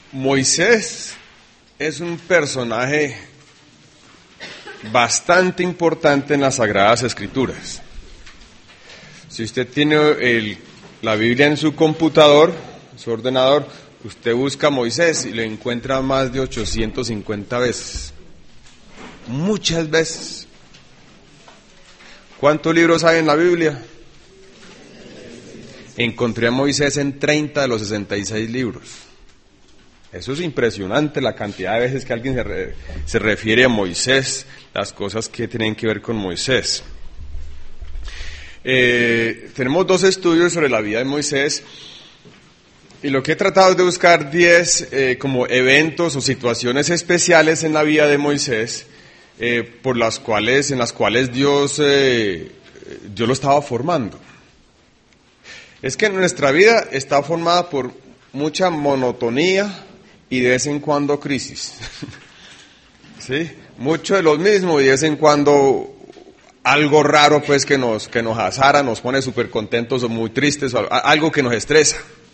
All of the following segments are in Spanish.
Moisés es un personaje bastante importante en las Sagradas Escrituras. Si usted tiene la Biblia en su computador, su ordenador, usted busca Moisés y lo encuentra más de 850 veces. Muchas veces. ¿Cuántos libros hay en la Biblia? Encontré a Moisés en 30 de los 66 libros. Eso es impresionante, la cantidad de veces que alguien se refiere a Moisés, las cosas que tienen que ver con Moisés. Tenemos 2 estudios sobre la vida de Moisés y lo que he tratado es de buscar 10 como eventos o situaciones especiales en la vida de Moisés en las cuales Dios lo estaba formando. Es que nuestra vida está formada por mucha monotonía y de vez en cuando crisis. ¿Sí? Mucho de lo mismo y de vez en cuando algo raro pues que nos azara, nos pone súper contentos o muy tristes, o algo que nos estresa.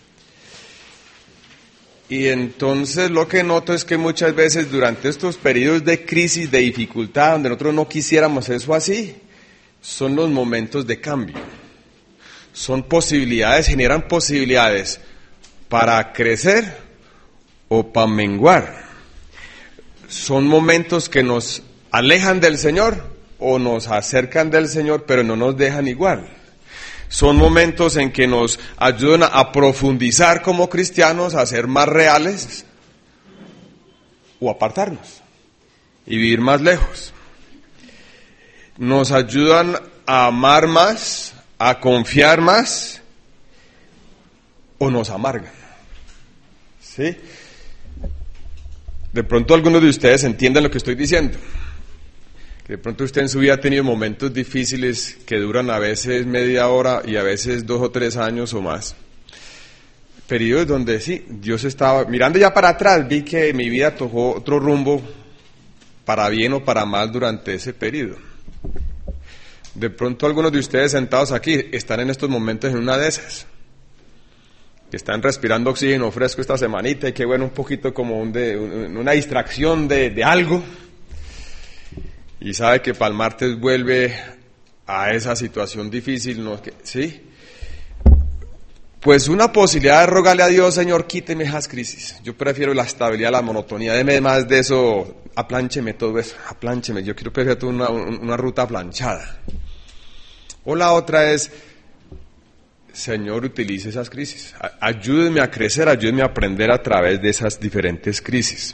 Y entonces lo que noto es que muchas veces durante estos periodos de crisis, de dificultad, donde nosotros no quisiéramos eso así, son los momentos de cambio. Son posibilidades, generan posibilidades para crecer o para menguar. Son momentos que nos alejan del Señor o nos acercan del Señor, pero no nos dejan igual. Son momentos en que nos ayudan a profundizar como cristianos, a ser más reales o apartarnos y vivir más lejos. Nos ayudan a amar más, a confiar más o nos amargan. ¿Sí? De pronto algunos de ustedes entienden lo que estoy diciendo. De pronto usted en su vida ha tenido momentos difíciles que duran a veces media hora y a veces 2 o 3 años o más. Periodos donde sí, Dios estaba, mirando ya para atrás, vi que mi vida tomó otro rumbo para bien o para mal durante ese periodo. De pronto algunos de ustedes sentados aquí están en estos momentos en una de esas. Que están respirando oxígeno fresco esta semanita y que bueno, un poquito como una distracción de algo. Y sabe que para el martes vuelve a esa situación difícil, ¿no? ¿Sí? Pues una posibilidad de rogarle a Dios, Señor, quíteme esas crisis. Yo prefiero la estabilidad, la monotonía, deme más de eso, apláncheme todo eso, apláncheme. Yo prefiero una ruta planchada. O la otra es, Señor, utilice esas crisis. Ayúdeme a crecer, ayúdeme a aprender a través de esas diferentes crisis.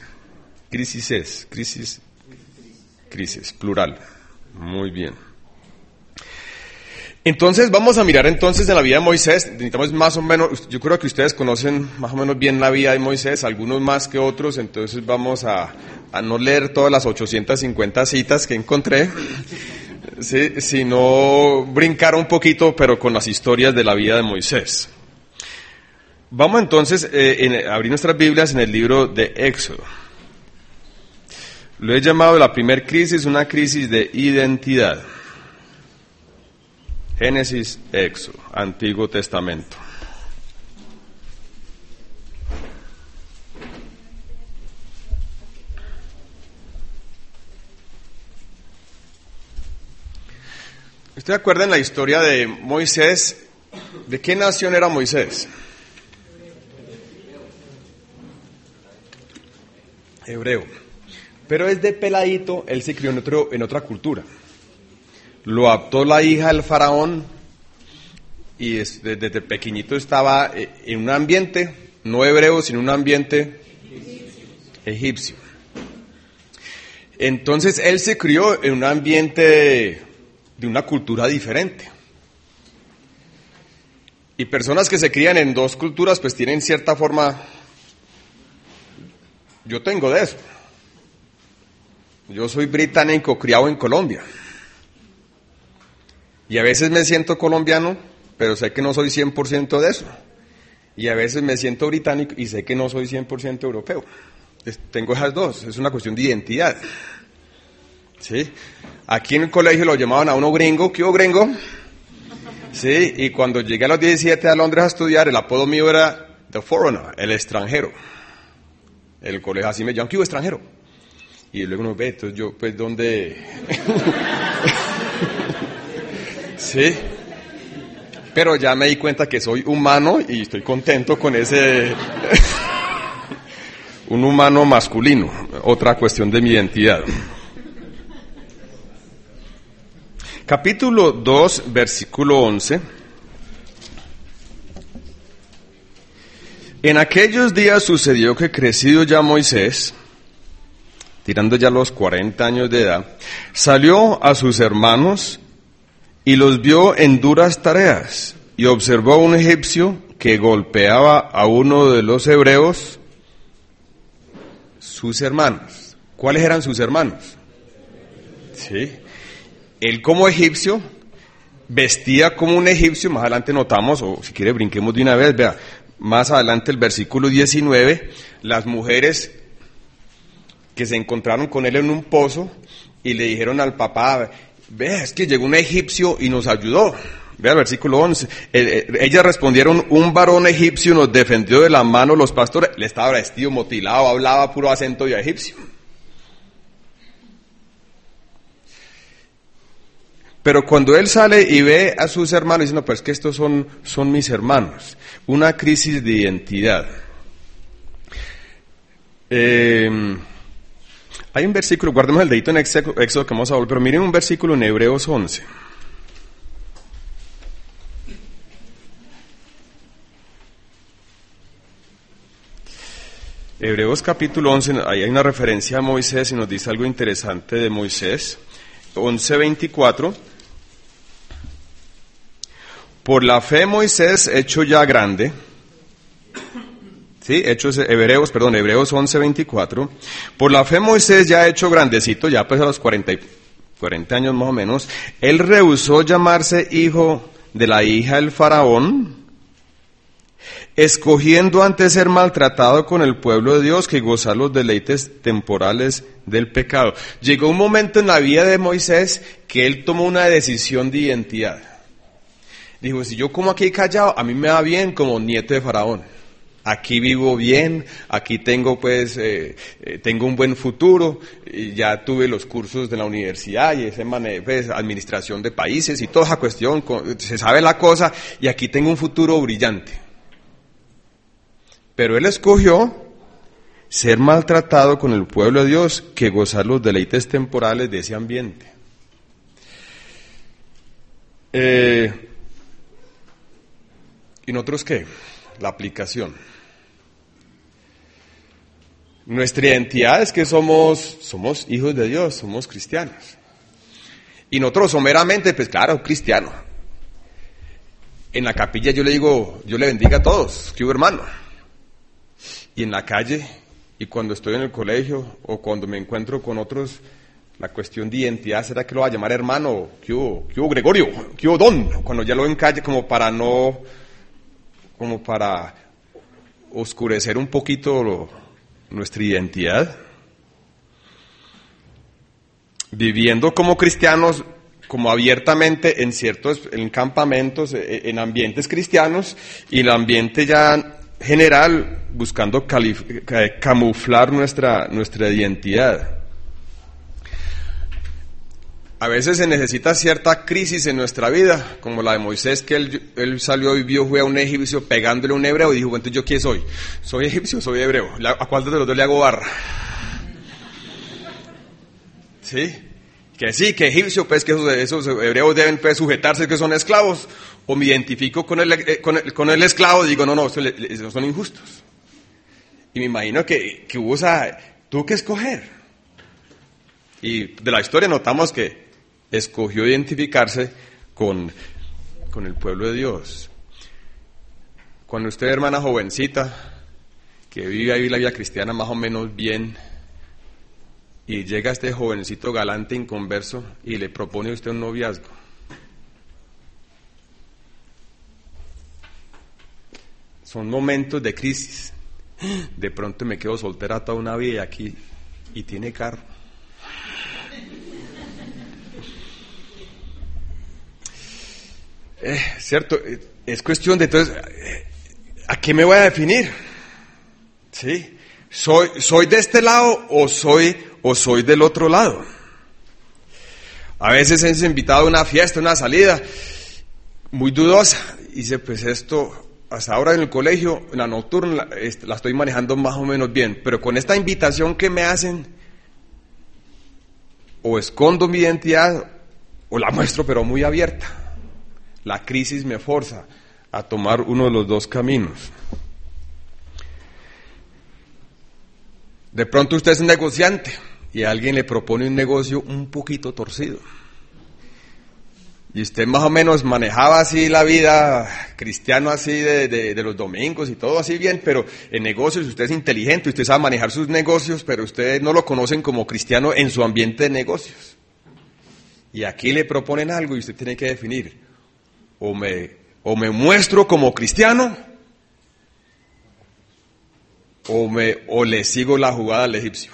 Crisis, plural. Muy bien. Entonces, vamos a mirar entonces en la vida de Moisés. Necesitamos más o menos, yo creo que ustedes conocen más o menos bien la vida de Moisés, algunos más que otros, entonces vamos a no leer todas las 850 citas que encontré, ¿sí? Sino brincar un poquito, pero con las historias de la vida de Moisés. Vamos entonces a abrir nuestras Biblias en el libro de Éxodo. Lo he llamado la primer crisis, una crisis de identidad. Génesis, Éxodo, Antiguo Testamento. ¿Usted acuerda en la historia de Moisés? ¿De qué nación era Moisés? Hebreo. Pero es de peladito, él se crió en otra cultura. Lo adoptó la hija del faraón y desde pequeñito estaba en un ambiente, no hebreo, sino un ambiente egipcio. Entonces él se crió en un ambiente de una cultura diferente. Y personas que se crían en 2 culturas pues tienen cierta forma, yo tengo de eso. Yo soy británico criado en Colombia. Y a veces me siento colombiano, pero sé que no soy 100% de eso. Y a veces me siento británico y sé que no soy 100% europeo. Tengo esas 2, es una cuestión de identidad. ¿Sí? Aquí en el colegio lo llamaban a uno gringo. ¿Qué hubo, gringo? Sí, y cuando llegué a los 17 a Londres a estudiar, el apodo mío era The Foreigner, el extranjero. el colegio así me llaman, ¿qué hubo, extranjero? Y luego uno ve, entonces yo, pues, ¿dónde? Sí. Pero ya me di cuenta que soy humano y estoy contento con ese... un humano masculino, otra cuestión de mi identidad. Capítulo 2, versículo 11. En aquellos días sucedió que crecido ya Moisés, tirando ya los 40 años de edad, salió a sus hermanos y los vio en duras tareas, y observó a un egipcio que golpeaba a uno de los hebreos, sus hermanos. ¿Cuáles eran sus hermanos? Sí. Él como egipcio, vestía como un egipcio, más adelante notamos, o si quiere brinquemos de una vez, vea, más adelante el versículo 19, las mujeres que se encontraron con él en un pozo y le dijeron al papá, vea, es que llegó un egipcio y nos ayudó. Vea el versículo 11. Ellas respondieron, un varón egipcio nos defendió de la mano los pastores. Le estaba vestido, motilado, hablaba puro acento de egipcio. Pero cuando él sale y ve a sus hermanos, dice, no, pues que estos son mis hermanos. Una crisis de identidad. Hay un versículo, guardemos el dedito en Éxodo que vamos a volver, pero miren un versículo en Hebreos 11. Hebreos capítulo 11, ahí hay una referencia a Moisés y nos dice algo interesante de Moisés. 11:24. Por la fe Moisés, hecho ya grande, ¿sí? Hebreos 11:24. Por la fe Moisés ya hecho grandecito, ya pues a los 40 años más o menos, él rehusó llamarse hijo de la hija del faraón, escogiendo antes ser maltratado con el pueblo de Dios que gozar los deleites temporales del pecado. Llegó un momento en la vida de Moisés que él tomó una decisión de identidad. Dijo, si yo como aquí callado, a mí me va bien como nieto de faraón. Aquí vivo bien, aquí tengo tengo un buen futuro, y ya tuve los cursos de la universidad y administración de países y toda esa cuestión, se sabe la cosa, y aquí tengo un futuro brillante. Pero él escogió ser maltratado con el pueblo de Dios que gozar los deleites temporales de ese ambiente. ¿Y nosotros qué? La aplicación. Nuestra identidad es que somos hijos de Dios, somos cristianos. Y nosotros someramente, pues claro, cristiano. En la capilla yo le digo, yo le bendiga a todos, que hubo hermano. Y en la calle, y cuando estoy en el colegio, o cuando me encuentro con otros, la cuestión de identidad, ¿será que lo va a llamar hermano? ¿Qué hubo Gregorio? ¿Qué hubo Don? Cuando ya lo en calle, como para oscurecer un poquito nuestra identidad. Viviendo como cristianos, como abiertamente en campamentos, en ambientes cristianos, y el ambiente ya general buscando camuflar nuestra identidad. A veces se necesita cierta crisis en nuestra vida, como la de Moisés, que él salió y vio a un egipcio pegándole a un hebreo y dijo, bueno, ¿yo quién soy? ¿Soy egipcio o soy hebreo? ¿A cuál de los dos le hago barra? ¿Sí? Que egipcio, pues que esos hebreos deben pues, sujetarse, que son esclavos. O me identifico con el esclavo y digo, no, esos son injustos. Y me imagino que tuvo que escoger. Y de la historia notamos que escogió identificarse con el pueblo de Dios. Cuando usted, hermana jovencita, que vive ahí la vida cristiana más o menos bien, y llega este jovencito galante inconverso y le propone a usted un noviazgo, son momentos de crisis. De pronto me quedo soltera toda una vida aquí y tiene carro. Cierto, es cuestión de entonces, ¿a qué me voy a definir? ¿Sí? ¿Soy de este lado o soy del otro lado? A veces es invitado a una fiesta, una salida, muy dudosa. Y dice, pues esto, hasta ahora en el colegio, en la nocturna, la estoy manejando más o menos bien. Pero con esta invitación que me hacen, o escondo mi identidad, o la muestro pero muy abierta. La crisis me forza a tomar uno de los dos caminos. De pronto usted es un negociante y alguien le propone un negocio un poquito torcido. Y usted más o menos manejaba así la vida cristiano así de los domingos y todo así bien, pero en negocios usted es inteligente, usted sabe manejar sus negocios, pero ustedes no lo conocen como cristiano en su ambiente de negocios. Y aquí le proponen algo y usted tiene que definir, o me muestro como cristiano, o le sigo la jugada al egipcio.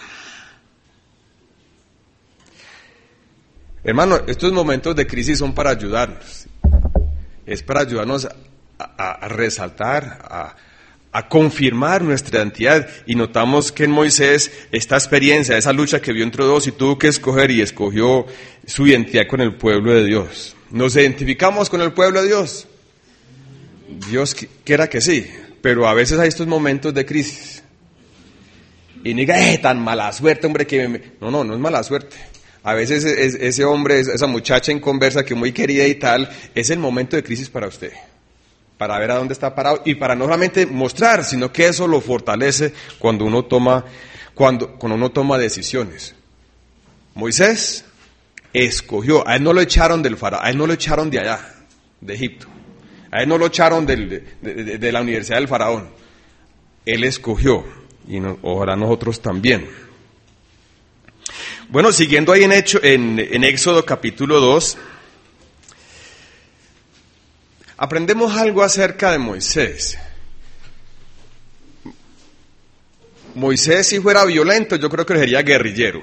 Hermano, estos momentos de crisis son para ayudarnos. Es para ayudarnos a resaltar, a confirmar nuestra identidad. Y notamos que en Moisés, esta experiencia, esa lucha que vio entre dos y tuvo que escoger y escogió su identidad con el pueblo de Dios. ¿Nos identificamos con el pueblo de Dios? Dios quiera que sí, pero a veces hay estos momentos de crisis. Y diga, tan mala suerte, hombre, que no es mala suerte. A veces ese hombre, esa muchacha en conversa que muy querida y tal, es el momento de crisis para usted, para ver a dónde está parado y para no solamente mostrar, sino que eso lo fortalece cuando uno toma decisiones. Moisés escogió, a él no lo echaron del faraón, a él no lo echaron de allá, de Egipto, a él no lo echaron de la universidad del faraón, él escogió y ojalá nosotros también. Bueno, siguiendo ahí en Éxodo capítulo 2, aprendemos algo acerca de Moisés. Moisés, si fuera violento, yo creo que sería guerrillero.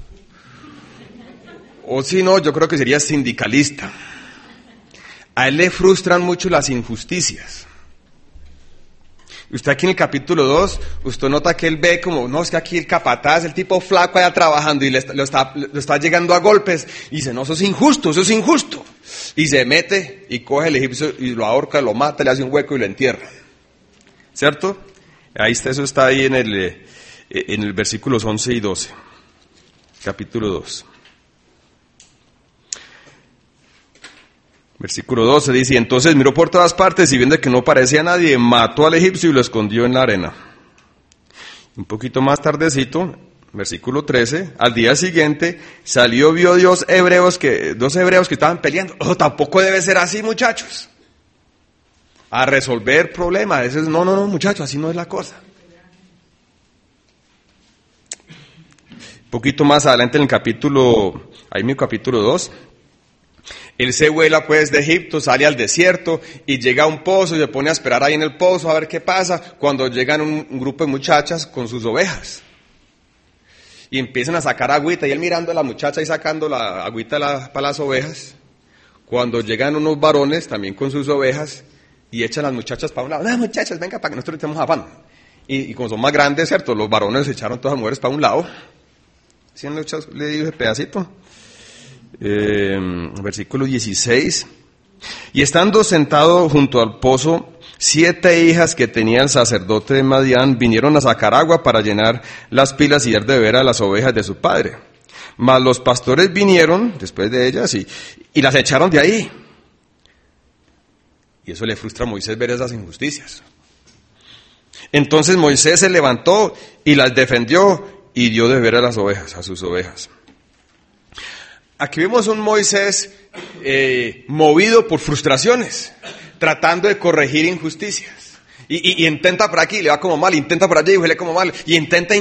O si no, yo creo que sería sindicalista. A él le frustran mucho las injusticias. Usted aquí en el capítulo 2, usted nota que él ve como, no, es que aquí el capataz, el tipo flaco allá trabajando y lo está llegando a golpes. Y dice, no, eso es injusto. Y se mete y coge el egipcio y lo ahorca, lo mata, le hace un hueco y lo entierra. ¿Cierto? Ahí está, eso está ahí en el versículos 11 y 12. Capítulo 2. Versículo 12 dice, entonces miró por todas partes y viendo que no parecía nadie, mató al egipcio y lo escondió en la arena. Un poquito más tardecito, versículo 13, al día siguiente salió, vio dos hebreos que estaban peleando. Tampoco debe ser así, muchachos. A resolver problemas, a veces, no, muchachos, así no es la cosa. Un poquito más adelante en el capítulo 2, él se vuela pues de Egipto, sale al desierto y llega a un pozo y se pone a esperar ahí en el pozo a ver qué pasa, cuando llegan un grupo de muchachas con sus ovejas. Y empiezan a sacar agüita y él mirando a la muchacha y sacando la agüita para las ovejas. Cuando llegan unos varones también con sus ovejas y echan las muchachas para un lado. No, muchachas, venga para que nosotros le echemos afán. Y como son más grandes, ¿cierto? Los varones echaron todas las mujeres para un lado. ¿Sí le digo ese pedacito? Versículo 16. Y estando sentado junto al pozo, 7 hijas que tenía el sacerdote de Madián vinieron a sacar agua para llenar las pilas y dar de beber a las ovejas de su padre. Mas los pastores vinieron después de ellas y las echaron de ahí. Y eso le frustra a Moisés ver esas injusticias. Entonces Moisés se levantó y las defendió y dio de beber a las ovejas, a sus ovejas. Aquí vemos un Moisés movido por frustraciones, tratando de corregir injusticias. Y intenta por aquí, le va como mal, intenta por allí, y le va como mal, y intenta.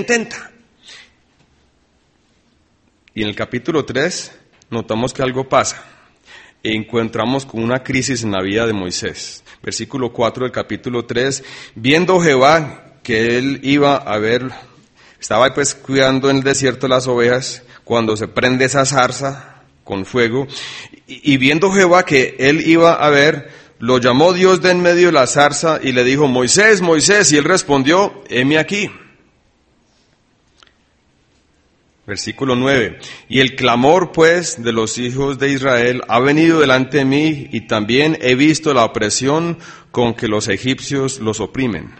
Y en el capítulo 3 notamos que algo pasa. Encontramos con una crisis en la vida de Moisés. Versículo 4 del capítulo 3, viendo Jehová que él iba a ver, estaba pues cuidando en el desierto las ovejas, cuando se prende esa zarza con fuego, y viendo Jehová que él iba a ver, lo llamó Dios de en medio de la zarza y le dijo, Moisés, Moisés, y él respondió, heme aquí. Versículo 9. Y el clamor, pues, de los hijos de Israel ha venido delante de mí, y también he visto la opresión con que los egipcios los oprimen.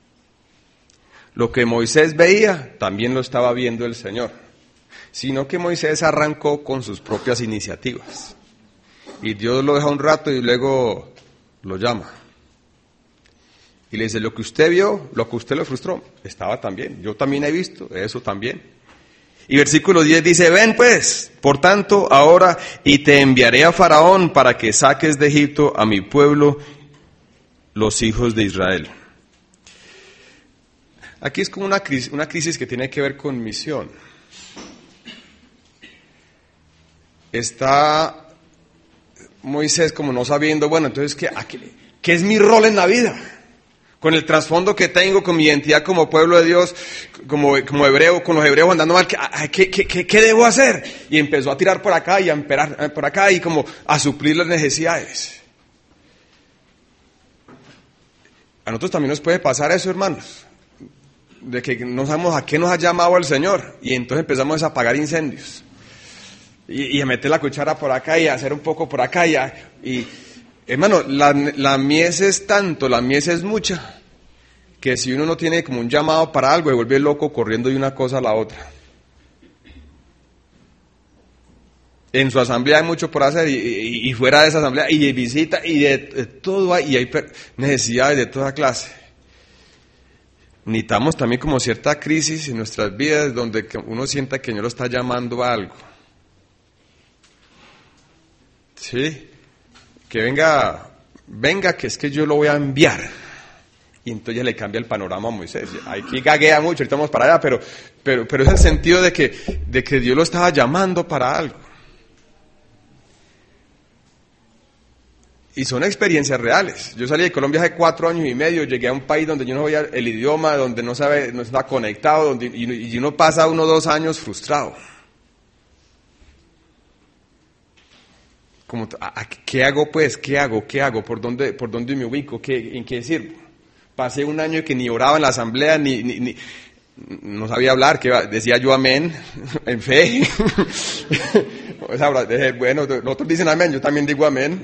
Lo que Moisés veía, también lo estaba viendo el Señor. Sino que Moisés arrancó con sus propias iniciativas. Y Dios lo deja un rato y luego lo llama. Y le dice, lo que usted vio, lo que usted le frustró, estaba también. Yo también he visto eso también. Y versículo 10 dice, ven pues, por tanto, ahora, y te enviaré a Faraón para que saques de Egipto a mi pueblo, los hijos de Israel. Aquí es como una crisis que tiene que ver con misión. Está Moisés como no sabiendo, bueno, entonces, ¿qué es mi rol en la vida? Con el trasfondo que tengo, con mi identidad como pueblo de Dios, como hebreo, con los hebreos andando mal, ¿qué debo hacer? Y empezó a tirar por acá y a emperar por acá y como a suplir las necesidades. A nosotros también nos puede pasar eso, hermanos, de que no sabemos a qué nos ha llamado el Señor y entonces empezamos a apagar incendios y a meter la cuchara por acá y a hacer un poco por acá y hermano, la mies es tanto, la mies es mucha, que si uno no tiene como un llamado para algo, se vuelve loco corriendo de una cosa a la otra. En su asamblea hay mucho por hacer y fuera de esa asamblea, y de visita, y de todo hay, y hay necesidades de toda clase. Necesitamos también como cierta crisis en nuestras vidas donde uno sienta que el Señor lo está llamando a algo. ¿Sí? Que venga, que es que yo lo voy a enviar. Y entonces ya le cambia el panorama a Moisés. Aquí gaguea mucho, ahorita vamos para allá, pero es el sentido de que Dios lo estaba llamando para algo. Y son experiencias reales. Yo salí de Colombia hace 4 años y medio, llegué a un país donde yo no veía el idioma, donde no está conectado, y uno pasa 1 o 2 años frustrado. Como, ¿qué hago pues? ¿Qué hago? ¿Por dónde me ubico? ¿En qué sirvo? Pasé 1 año que ni oraba en la asamblea, ni no sabía hablar, que decía yo amén, en fe. O sea, bueno, los otros dicen amén, yo también digo amén.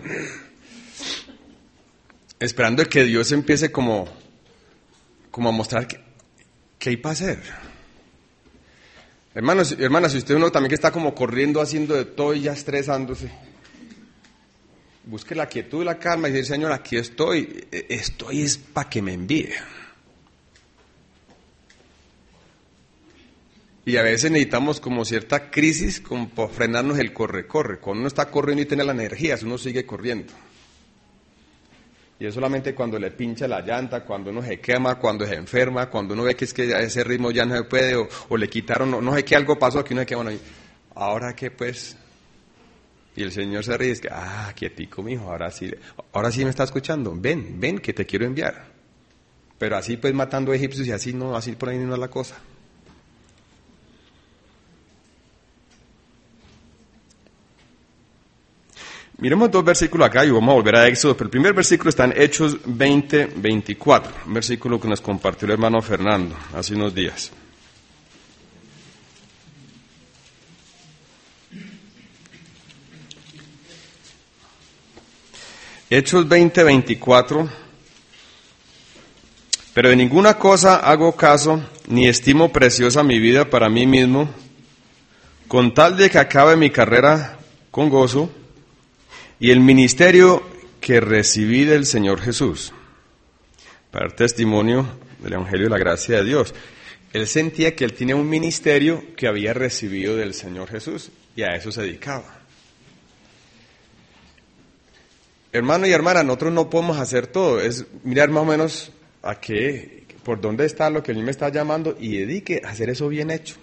Esperando que Dios empiece como a mostrar qué hay para hacer. Hermanos, hermanas, si usted uno también que está como corriendo, haciendo de todo y ya estresándose, busque la quietud y la calma y decir, Señor, aquí estoy es para que me envíe. Y a veces necesitamos como cierta crisis como para frenarnos el corre. Cuando uno está corriendo y tiene la energía, uno sigue corriendo. Y es solamente cuando le pincha la llanta, cuando uno se quema, cuando se enferma, cuando uno ve que es que a ese ritmo ya no se puede o le quitaron, no sé qué algo pasó, que uno se quema, bueno, ¿ahora qué pues? Y el Señor se ríe y dice, quietico mijo, ahora sí me está escuchando, ven que te quiero enviar. Pero así pues matando egipcios y así por ahí no es la cosa. Miremos 2 versículos acá y vamos a volver a Éxodo, pero el primer versículo está en Hechos 20:24, un versículo que nos compartió el hermano Fernando hace unos días. Hechos 20:24, pero de ninguna cosa hago caso, ni estimo preciosa mi vida para mí mismo, con tal de que acabe mi carrera con gozo, y el ministerio que recibí del Señor Jesús, para dar testimonio del Evangelio de la gracia de Dios. Él sentía que él tenía un ministerio que había recibido del Señor Jesús, y a eso se dedicaba. Hermano y hermana, nosotros no podemos hacer todo, es mirar más o menos por dónde está lo que el Señor me está llamando y dedique a hacer eso bien hecho.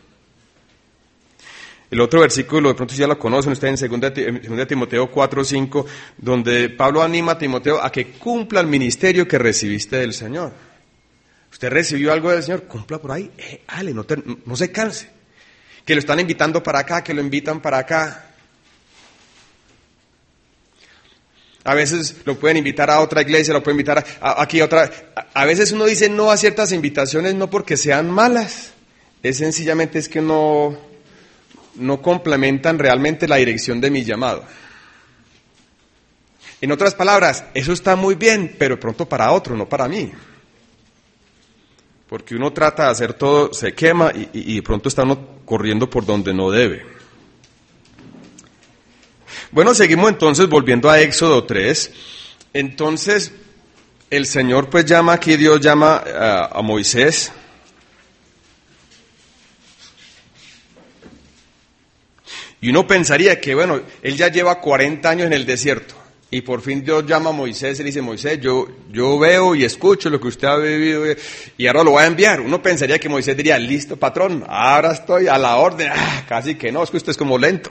El otro versículo, de pronto ya lo conocen, está en 2 Timoteo 4:5, donde Pablo anima a Timoteo a que cumpla el ministerio que recibiste del Señor. Usted recibió algo del Señor, cumpla por ahí, no se canse. Que lo están invitando para acá, que lo invitan para acá. A veces lo pueden invitar a otra iglesia, lo pueden invitar aquí a otra. A veces uno dice no a ciertas invitaciones no porque sean malas, es sencillamente es que no no complementan realmente la dirección de mi llamado. En otras palabras, eso está muy bien, pero pronto para otro, no para mí. Porque uno trata de hacer todo, se quema y de pronto está uno corriendo por donde no debe. Bueno, seguimos entonces volviendo a Éxodo 3. Entonces, el Señor pues llama, aquí Dios llama a Moisés. Y uno pensaría que, bueno, él ya lleva 40 años en el desierto. Y por fin Dios llama a Moisés y le dice, Moisés, yo veo y escucho lo que usted ha vivido y ahora lo voy a enviar. Uno pensaría que Moisés diría, listo, patrón, ahora estoy a la orden. Casi que no, es que usted es como lento.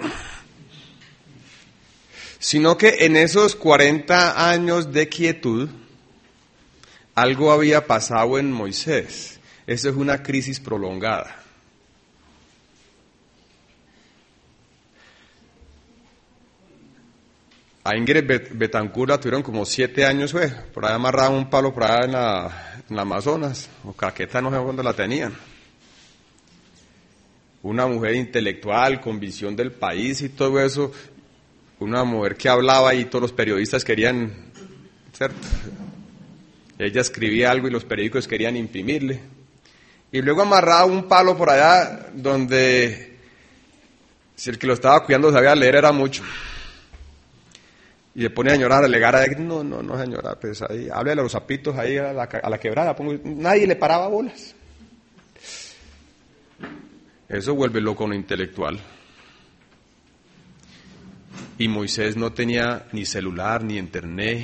Sino que en esos 40 años de quietud, algo había pasado en Moisés. Eso es una crisis prolongada. A Ingrid Betancourt la tuvieron como 7 años, por ahí amarraban un palo por allá en la Amazonas, o Caquetá, no sé dónde la tenían. Una mujer intelectual, con visión del país y todo eso, una mujer que hablaba y todos los periodistas querían, ¿cierto? Ella escribía algo y los periódicos querían imprimirle. Y luego amarraba un palo por allá donde, si el que lo estaba cuidando sabía leer era mucho. Y le pone a llorar, a alegar, no señora, pues ahí, háblele a los zapitos ahí a la quebrada, nadie le paraba bolas. Eso vuelve loco a un intelectual. Y Moisés no tenía ni celular, ni internet.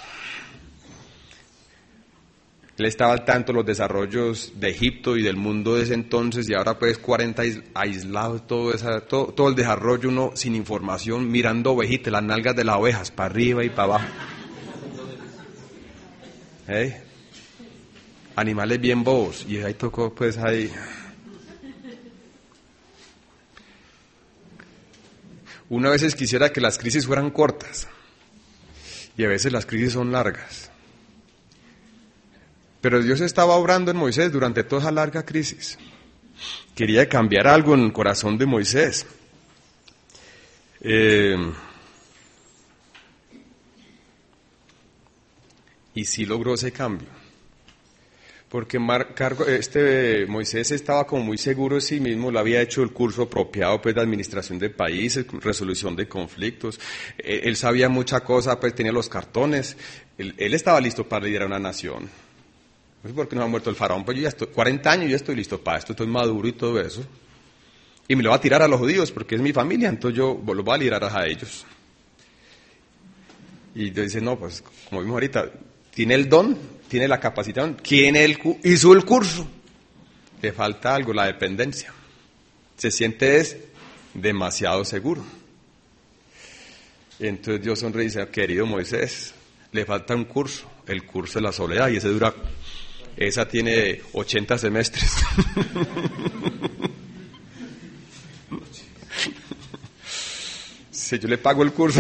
Él estaba al tanto de los desarrollos de Egipto y del mundo de ese entonces, y ahora pues 40 aislados, todo el desarrollo, uno sin información, mirando ovejitas, las nalgas de las ovejas, para arriba y para abajo. Animales bien bobos, y ahí tocó pues ahí. Uno a veces quisiera que las crisis fueran cortas, y a veces las crisis son largas. Pero Dios estaba obrando en Moisés durante toda esa larga crisis. Quería cambiar algo en el corazón de Moisés. Y sí logró ese cambio. Porque Moisés estaba como muy seguro de sí mismo, le había hecho el curso apropiado pues, de administración de países, resolución de conflictos. Él sabía mucha cosa, pues tenía los cartones. Él estaba listo para liderar una nación. No sé por qué no ha muerto el faraón, pues yo ya estoy, 40 años ya estoy listo para esto, estoy maduro y todo eso. Y me lo va a tirar a los judíos porque es mi familia, entonces yo lo voy a liderar a ellos. Y dice, no, pues como vimos ahorita, tiene el don, tiene la capacidad, ¿quién hizo el curso? Le falta algo, la dependencia. Se siente demasiado seguro. Y entonces Dios sonríe y dice, querido Moisés, le falta un curso, el curso de la soledad, y esa tiene 80 semestres. Si yo le pago el curso,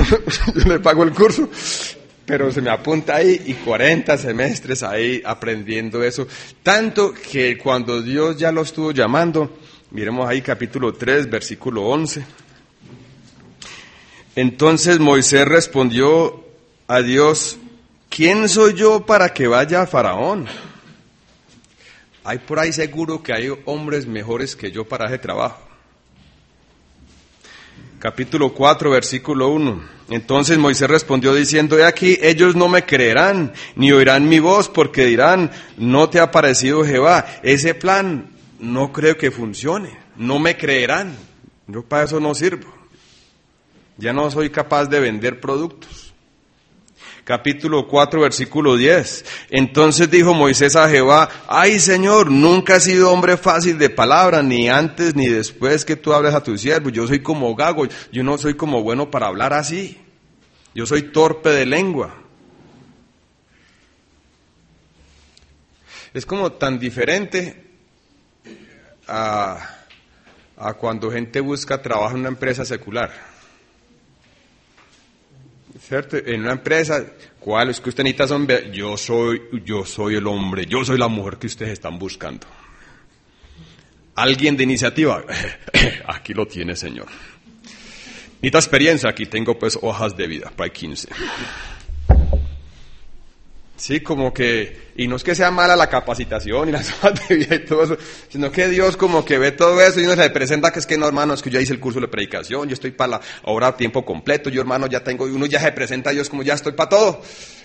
pero se me apunta ahí y 40 semestres ahí aprendiendo eso. Tanto que cuando Dios ya lo estuvo llamando, miremos ahí capítulo 3, versículo 11. Entonces Moisés respondió a Dios, ¿quién soy yo para que vaya a Faraón? Hay por ahí seguro que hay hombres mejores que yo para ese trabajo. Capítulo 4, versículo 1. Entonces Moisés respondió diciendo, he aquí, ellos no me creerán, ni oirán mi voz, porque dirán, no te ha parecido Jehová. Ese plan no creo que funcione, no me creerán. Yo para eso no sirvo. Ya no soy capaz de vender productos. Capítulo 4, versículo 10. Entonces dijo Moisés a Jehová, ay Señor, nunca he sido hombre fácil de palabra, ni antes ni después que tú hables a tu siervo. Yo soy como gago, yo no soy como bueno para hablar así. Yo soy torpe de lengua. Es como tan diferente a cuando gente busca trabajo en una empresa secular. ¿Cierto? En una empresa, ¿cuál es que usted necesita? Yo soy el hombre, yo soy la mujer que ustedes están buscando. Alguien de iniciativa, aquí lo tiene, Señor. Necesita experiencia, aquí tengo pues hojas de vida, para 15. Sí, como que, y no es que sea mala la capacitación y las hojas de vida y todo eso, sino que Dios como que ve todo eso y uno se presenta que es que no, hermano, es que yo ya hice el curso de predicación, yo estoy para la obra a tiempo completo, yo, hermano, ya tengo, y uno ya se presenta a Dios como ya estoy para todo.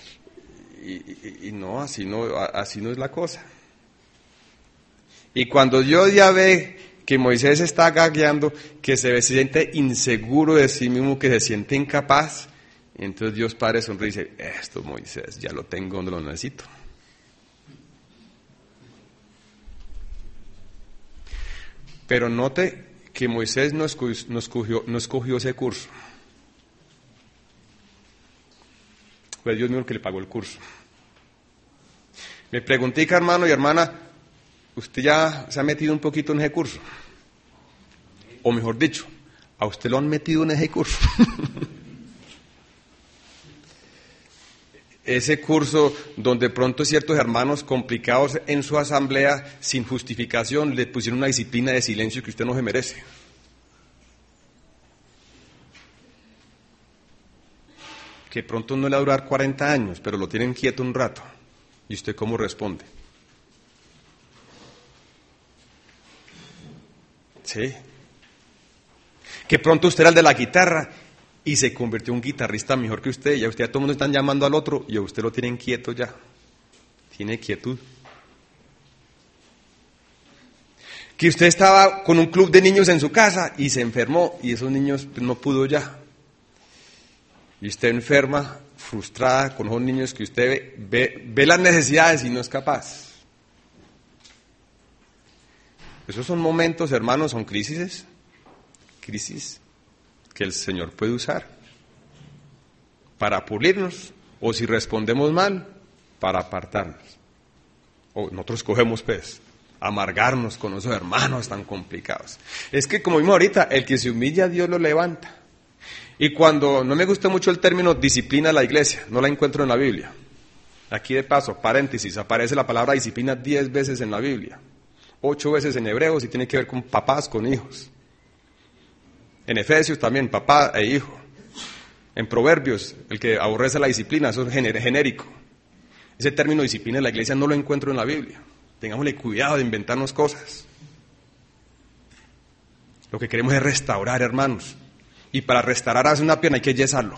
Y no, así no es la cosa. Y cuando Dios ya ve que Moisés está gagueando, que se siente inseguro de sí mismo, que se siente incapaz, entonces Dios Padre sonríe y dice, esto Moisés, ya lo tengo donde lo necesito. Pero note que Moisés no escogió ese curso. Fue Dios mismo que le pagó el curso. Me pregunté, hermano y hermana, ¿usted ya se ha metido un poquito en ese curso? O mejor dicho, ¿a usted lo han metido en ese curso? Ese curso donde pronto ciertos hermanos complicados en su asamblea, sin justificación, le pusieron una disciplina de silencio que usted no se merece. Que pronto no le va a durar 40 años, pero lo tienen quieto un rato. ¿Y usted cómo responde? Sí. Que pronto usted era el de la guitarra y se convirtió en un guitarrista mejor que usted, y a usted a todo el mundo están llamando al otro y a usted lo tienen quieto ya. Tiene quietud. Que usted estaba con un club de niños en su casa y se enfermó y esos niños no pudo ya. Y usted enferma, frustrada con esos niños que usted ve las necesidades y no es capaz. Esos son momentos, hermanos, son crisis que el Señor puede usar para pulirnos, o si respondemos mal, para apartarnos. O nosotros cogemos pues, amargarnos con esos hermanos tan complicados. Es que como vimos ahorita, el que se humilla, Dios lo levanta. Y cuando, no me gusta mucho el término disciplina de la iglesia, no la encuentro en la Biblia. Aquí de paso, paréntesis, aparece la palabra disciplina 10 veces en la Biblia. 8 veces en Hebreos y tiene que ver con papás, con hijos. En Efesios también, papá e hijo. En Proverbios, el que aborrece la disciplina, eso es genérico. Ese término disciplina de la iglesia no lo encuentro en la Biblia. Tengámosle cuidado de inventarnos cosas. Lo que queremos es restaurar, hermanos. Y para restaurar hace una pierna hay que yesarlo.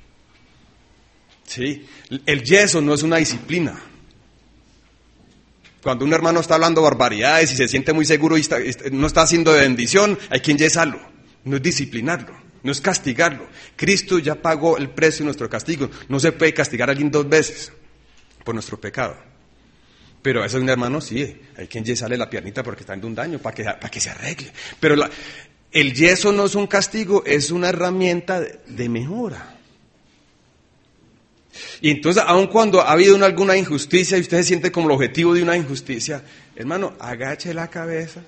¿Sí? El yeso no es una disciplina. Cuando un hermano está hablando barbaridades y se siente muy seguro y no está haciendo de bendición, hay que enyesarlo. No es disciplinarlo, no es castigarlo. Cristo ya pagó el precio de nuestro castigo. No se puede castigar a alguien 2 veces por nuestro pecado. Pero a veces un hermano sí, hay que enyesarle la piernita porque está dando un daño, para que se arregle. Pero el yeso no es un castigo, es una herramienta de mejora. Y entonces, aun cuando ha habido alguna injusticia y usted se siente como el objetivo de una injusticia, hermano, agache la cabeza.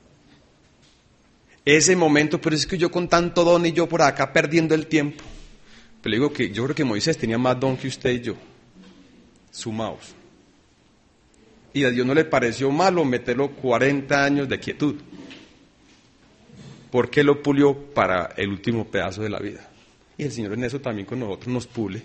Ese momento, pero es que yo con tanto don y yo por acá perdiendo el tiempo. Pero le digo que yo creo que Moisés tenía más don que usted y yo, sumados. Y a Dios no le pareció malo meterlo 40 años de quietud. ¿Por qué lo pulió para el último pedazo de la vida? Y el Señor en eso también con nosotros nos pule.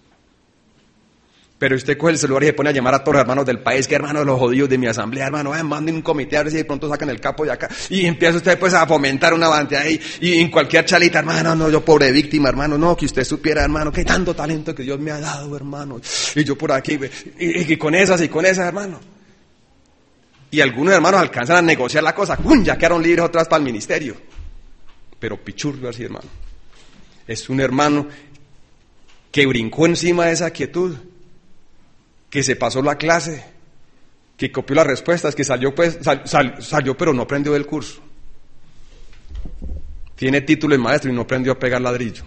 Pero usted coge el celular y se pone a llamar a todos los hermanos del país, que hermanos los jodidos de mi asamblea, hermano, manden un comité a ver si de pronto sacan el capo de acá. Y empieza usted pues a fomentar una banda ahí, y en cualquier chalita, hermano, no, yo pobre víctima, hermano, no, que usted supiera, hermano, que tanto talento que Dios me ha dado, hermano. Y yo por aquí, y con esas, hermano. Y algunos hermanos alcanzan a negociar la cosa, ¡pum!, ya quedaron libres otras para el ministerio. Pero pichurro así, hermano. Es un hermano que brincó encima de esa quietud, que se pasó la clase, que copió las respuestas, que salió pero no aprendió del curso. Tiene título de maestro y no aprendió a pegar ladrillo.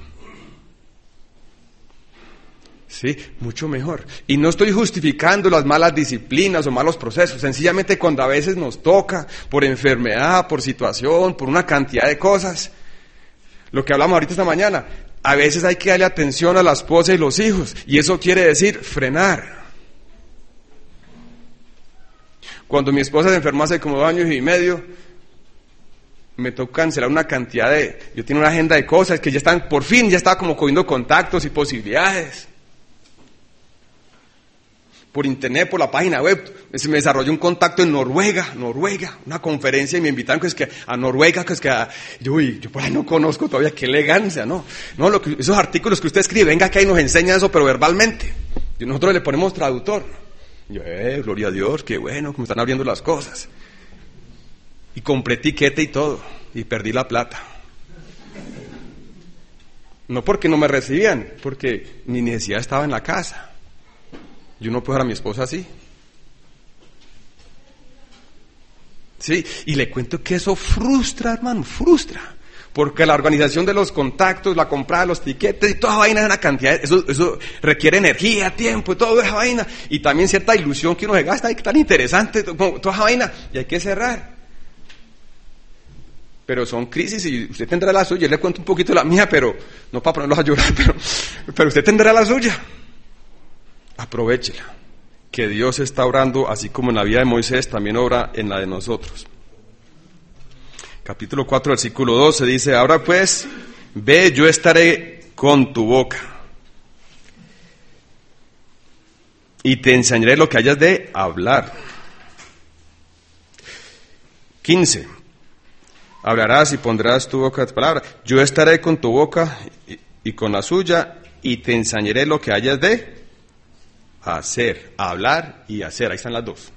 Sí, mucho mejor. Y no estoy justificando las malas disciplinas o malos procesos, sencillamente cuando a veces nos toca, por enfermedad, por situación, por una cantidad de cosas, lo que hablamos ahorita esta mañana, a veces hay que darle atención a la esposa y los hijos, y eso quiere decir frenar. Cuando mi esposa se enfermó hace como 2 años y medio, me tocó cancelar una cantidad yo tenía una agenda de cosas que ya están, por fin, ya estaba como cogiendo contactos y posibilidades. Por internet, por la página web, se me desarrolló un contacto en Noruega, una conferencia y me invitaron a Noruega, yo por ahí no conozco todavía, qué elegancia, ¿no? Esos artículos que usted escribe, venga que ahí nos enseña eso, pero verbalmente. Y nosotros le ponemos traductor. Yo, gloria a Dios, qué bueno, que me están abriendo las cosas. Y compré etiqueta y todo, y perdí la plata. No porque no me recibían, porque mi necesidad estaba en la casa. Yo no puedo dejar a mi esposa así. Sí, y le cuento que eso frustra, hermano, frustra. Porque la organización de los contactos, la compra de los tiquetes y toda vaina es una cantidad, eso requiere energía, tiempo y toda esa vaina. Y también cierta ilusión que uno se gasta, que tan interesante, toda esa vaina, y hay que cerrar. Pero son crisis y usted tendrá la suya. Yo le cuento un poquito la mía, pero no para ponerlos a llorar, pero usted tendrá la suya. Aprovéchela, que Dios está obrando, así como en la vida de Moisés, también obra en la de nosotros. Capítulo 4, versículo 12 dice, ahora pues, ve, yo estaré con tu boca, y te enseñaré lo que hayas de hablar. 15, hablarás y pondrás tu boca de palabra. Yo estaré con tu boca y con la suya, y te enseñaré lo que hayas de hacer, hablar y hacer. Ahí están las dos.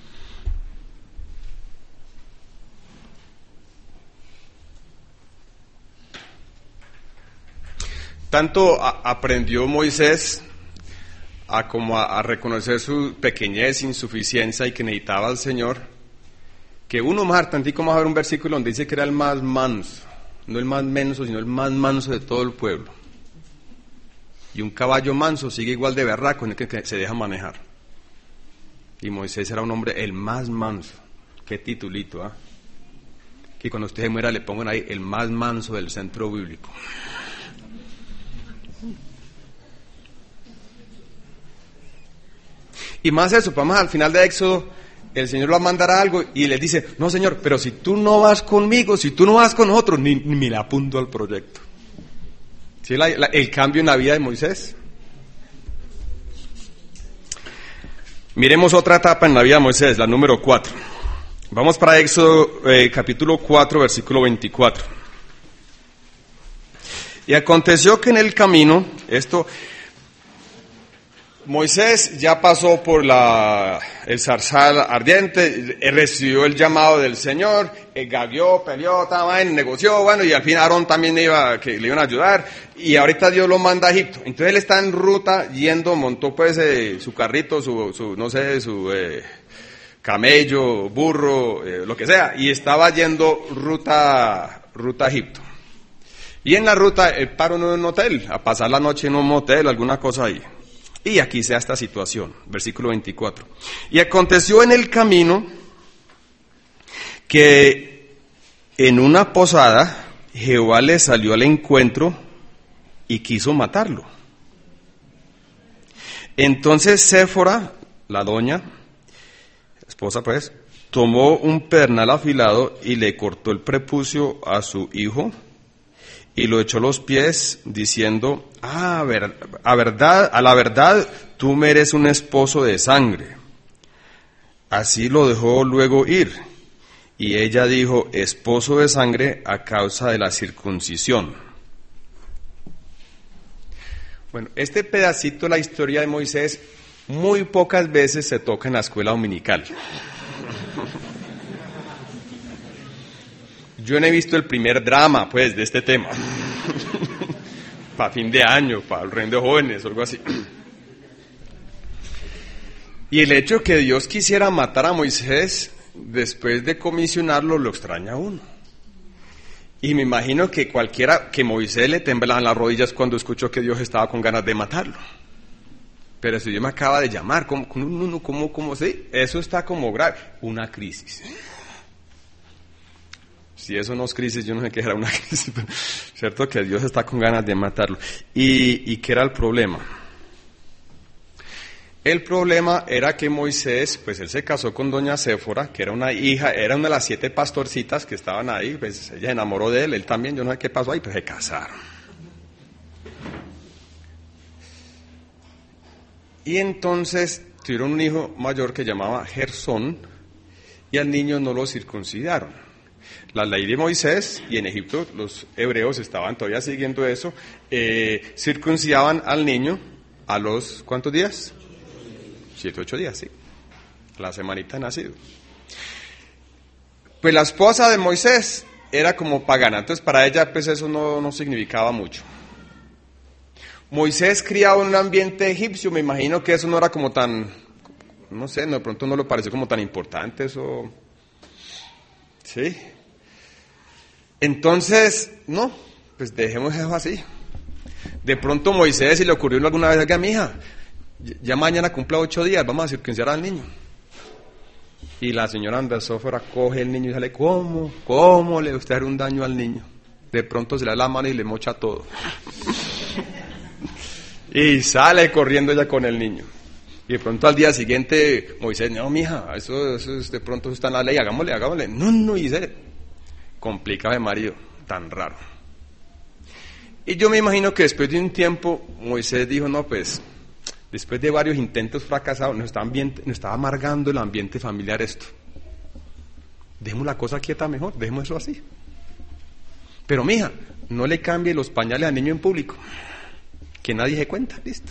Tanto aprendió Moisés a reconocer su pequeñez, insuficiencia y que necesitaba al Señor, que uno más tantico más a ver un versículo donde dice que era el más manso, no el más menso, sino el más manso de todo el pueblo. Y un caballo manso sigue igual de berraco en el que se deja manejar. Y Moisés era un hombre el más manso. Qué titulito, ¿ah? Que cuando usted se muera le pongan ahí el más manso del centro bíblico. Y más eso, vamos al final de Éxodo, el Señor lo mandará algo y le dice, no Señor, pero si tú no vas conmigo, si tú no vas con nosotros, ni me le apunto al proyecto. ¿Sí, el cambio en la vida de Moisés? Miremos otra etapa en la vida de Moisés, la número 4. Vamos para Éxodo capítulo 4, versículo 24. Y aconteció que en el camino, Moisés ya pasó por el zarzal ardiente, recibió el llamado del Señor, gagueó, peleó, negoció, bueno, y al fin Aarón también le iban a ayudar, y ahorita Dios lo manda a Egipto. Entonces él está en ruta yendo, montó pues su carrito, su camello, burro, lo que sea, y estaba yendo ruta a Egipto. Y en la ruta él paró en un hotel, a pasar la noche en un motel, alguna cosa ahí. Y aquí se da esta situación, versículo 24. Y aconteció en el camino que en una posada Jehová le salió al encuentro y quiso matarlo. Entonces Séfora, la doña, esposa pues, tomó un pedernal afilado y le cortó el prepucio a su hijo y lo echó a los pies, diciendo, a la verdad, tú me eres un esposo de sangre. Así lo dejó luego ir. Y ella dijo, esposo de sangre a causa de la circuncisión. Bueno, este pedacito de la historia de Moisés muy pocas veces se toca en la escuela dominical. Yo no he visto el primer drama, pues, de este tema. Para fin de año, para el reino de jóvenes, o algo así. Y el hecho que Dios quisiera matar a Moisés, después de comisionarlo, lo extraña a uno. Y me imagino que que Moisés le temblaban las rodillas cuando escuchó que Dios estaba con ganas de matarlo. Pero si Dios me acaba de llamar, ¿cómo sí? Eso está como grave. Una crisis. Si eso no es crisis, yo no sé qué era una crisis, pero cierto que Dios está con ganas de matarlo. ¿Y qué era el problema? El problema era que Moisés, pues él se casó con doña Séfora, que era una hija, era una de las 7 pastorcitas que estaban ahí, pues ella se enamoró de él también, yo no sé qué pasó ahí, pues se casaron. Y entonces tuvieron un hijo mayor que llamaba Gersón, y al niño no lo circuncidaron. La ley de Moisés, y en Egipto los hebreos estaban todavía siguiendo eso, circuncidaban al niño a los, ¿cuántos días? 7, 8 días, sí. La semanita de nacido. Pues la esposa de Moisés era como pagana, entonces para ella pues eso no significaba mucho. Moisés criado en un ambiente egipcio, me imagino que eso no era como tan, no sé, de pronto no le pareció como tan importante eso. ¿Sí? Entonces, no, pues dejemos eso así. De pronto Moisés, si le ocurrió alguna vez, oiga, mija, ya mañana cumple 8 días, vamos a circuncidar al niño. Y la señora Andasófora coge el niño y sale, ¿cómo le usted hará un daño al niño? De pronto se le da la mano y le mocha todo. Y sale corriendo ella con el niño. Y de pronto al día siguiente, Moisés, no, mija, eso es, de pronto está en la ley, hagámosle. No, y se complica de marido, tan raro. Y yo me imagino que después de un tiempo, Moisés dijo, no, pues, después de varios intentos fracasados, nos estaba amargando el ambiente familiar esto. Dejemos la cosa quieta mejor, dejemos eso así. Pero mija, no le cambie los pañales al niño en público. Que nadie se cuenta, listo.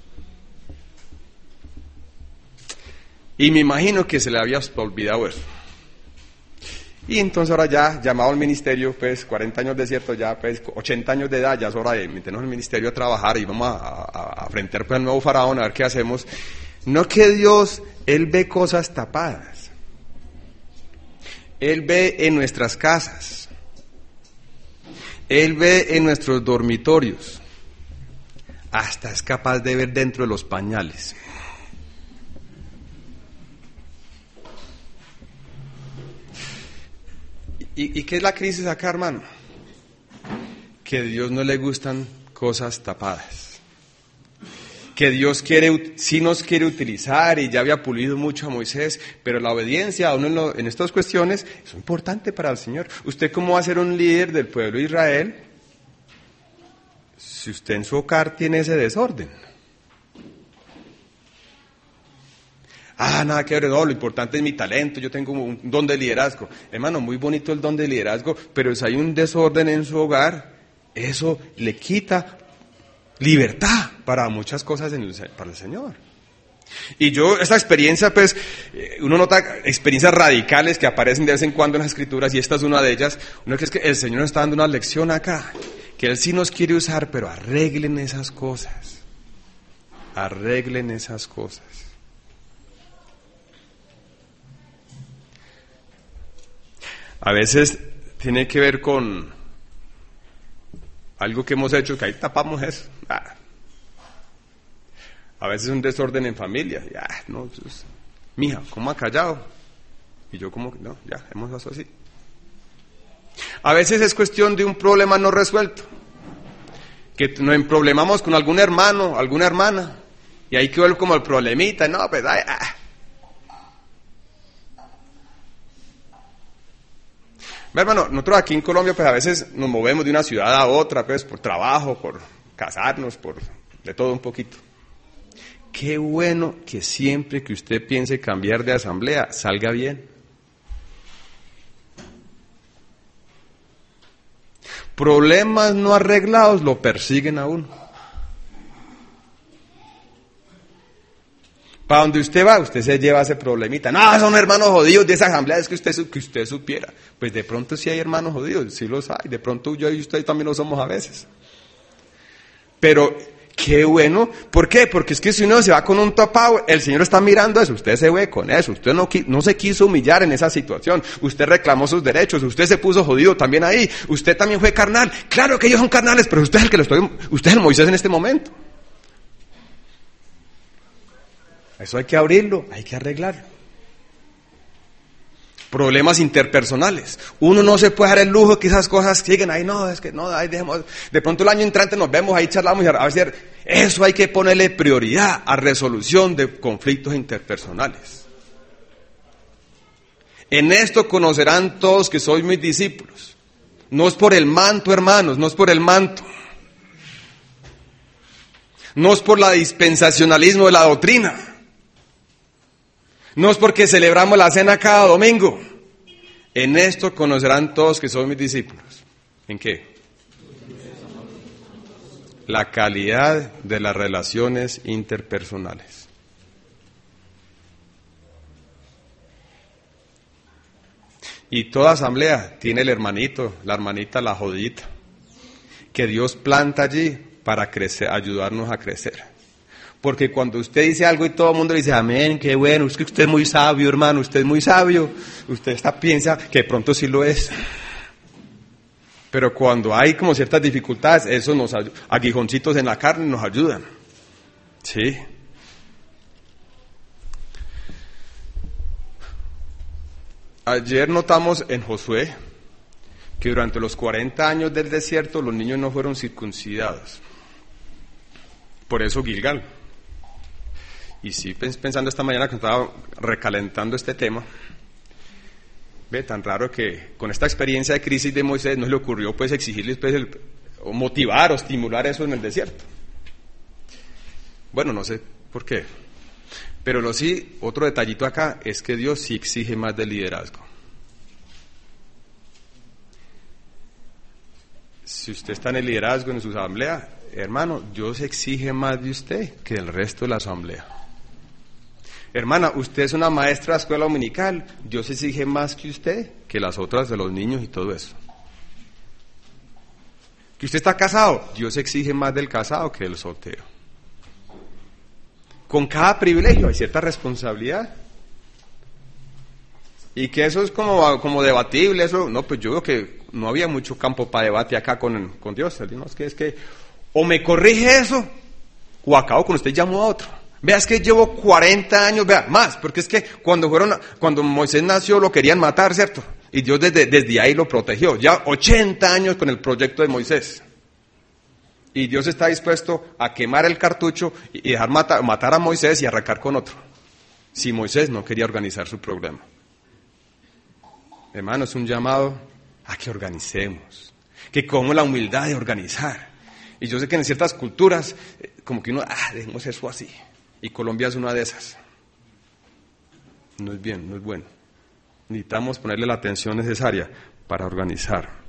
Y me imagino que se le había olvidado eso. Y entonces ahora ya, llamado al ministerio, pues 40 años de desierto, ya pues 80 años de edad, ya es hora de meternos al ministerio a trabajar y vamos a enfrentar pues al nuevo faraón, a ver qué hacemos. No que Dios, Él ve cosas tapadas. Él ve en nuestras casas. Él ve en nuestros dormitorios. Hasta es capaz de ver dentro de los pañales. ¿Y qué es la crisis acá, hermano? Que a Dios no le gustan cosas tapadas. Que Dios sí nos quiere utilizar y ya había pulido mucho a Moisés, pero la obediencia a uno en estas cuestiones es importante para el Señor. ¿Usted cómo va a ser un líder del pueblo de Israel si usted en su hogar tiene ese desorden? Nada que ver, no, lo importante es mi talento, yo tengo un don de liderazgo. Hermano, muy bonito el don de liderazgo, pero si hay un desorden en su hogar, eso le quita libertad para muchas cosas para el Señor. Y yo, esta experiencia, pues, uno nota experiencias radicales que aparecen de vez en cuando en las Escrituras, y esta es una de ellas. Uno que es que el Señor nos está dando una lección acá, que Él sí nos quiere usar, pero arreglen esas cosas. Arreglen esas cosas. A veces tiene que ver con algo que hemos hecho, que ahí tapamos eso. A veces un desorden en familia. No, mija, ¿cómo ha callado? Y yo como, no, ya, hemos hecho así. A veces es cuestión de un problema no resuelto. Que nos emproblemamos con algún hermano, alguna hermana, y ahí quedó como el problemita, no, pues, Hermano, nosotros aquí en Colombia pues a veces nos movemos de una ciudad a otra, pues por trabajo, por casarnos, por de todo un poquito. Qué bueno que siempre que usted piense cambiar de asamblea, salga bien. Problemas no arreglados lo persiguen a uno. Para donde usted va, usted se lleva ese problemita. No, son hermanos jodidos de esa asamblea, es que usted supiera. Pues de pronto sí hay hermanos jodidos, sí los hay. De pronto yo y usted también lo somos a veces. Pero qué bueno. ¿Por qué? Porque es que si uno se va con un tapado, el Señor está mirando eso. Usted se ve con eso. Usted no se quiso humillar en esa situación. Usted reclamó sus derechos. Usted se puso jodido también ahí. Usted también fue carnal. Claro que ellos son carnales, pero usted es usted es el Moisés en este momento. Eso hay que abrirlo, hay que arreglarlo. Problemas interpersonales. Uno no se puede dar el lujo que esas cosas siguen ahí, no, es que no, ahí dejemos. De pronto el año entrante nos vemos, ahí charlamos y a ver si Eso hay que ponerle prioridad a resolución de conflictos interpersonales. En esto conocerán todos que sois mis discípulos. No es por el manto, hermanos, no es por el manto. No es por la dispensacionalismo de la doctrina. No es porque celebramos la cena cada domingo. En esto conocerán todos que sois mis discípulos. ¿En qué? La calidad de las relaciones interpersonales. Y toda asamblea tiene el hermanito, la hermanita, la jodita, que Dios planta allí para crecer, ayudarnos a crecer. Porque cuando usted dice algo y todo el mundo le dice, amén, qué bueno, es que usted es muy sabio, hermano, usted es muy sabio, usted piensa que de pronto sí lo es. Pero cuando hay como ciertas dificultades, eso nos ayuda, aguijoncitos en la carne nos ayudan. Sí. Ayer notamos en Josué que durante los 40 años del desierto los niños no fueron circuncidados. Por eso Gilgal. Y sí, pensando esta mañana que estaba recalentando este tema, ve, tan raro que con esta experiencia de crisis de Moisés no le ocurrió pues exigirles pues o motivar o estimular eso en el desierto. Bueno, no sé por qué. Pero otro detallito acá es que Dios sí exige más del liderazgo. Si usted está en el liderazgo en su asamblea, hermano, Dios exige más de usted que del resto de la asamblea. Hermana, usted es una maestra de escuela dominical, Dios exige más que usted que las otras de los niños y todo eso. Que usted está casado, Dios exige más del casado que del soltero. Con cada privilegio hay cierta responsabilidad. Y que eso es como debatible, eso, no, pues yo veo que no había mucho campo para debate acá con Dios. No, es que o me corrige eso, o acabo con usted y llamo a otro. Vea, es que llevo 40 años, vea, más, porque es que cuando Moisés nació lo querían matar, ¿cierto? Y Dios desde ahí lo protegió. Ya 80 años con el proyecto de Moisés. Y Dios está dispuesto a quemar el cartucho y dejar matar a Moisés y arrancar con otro. Si Moisés no quería organizar su programa. Hermano, es un llamado a que organicemos. Que como la humildad de organizar. Y yo sé que en ciertas culturas, como que uno, dejemos eso así. Y Colombia es una de esas. No es bien, no es bueno. Necesitamos ponerle la atención necesaria para organizar.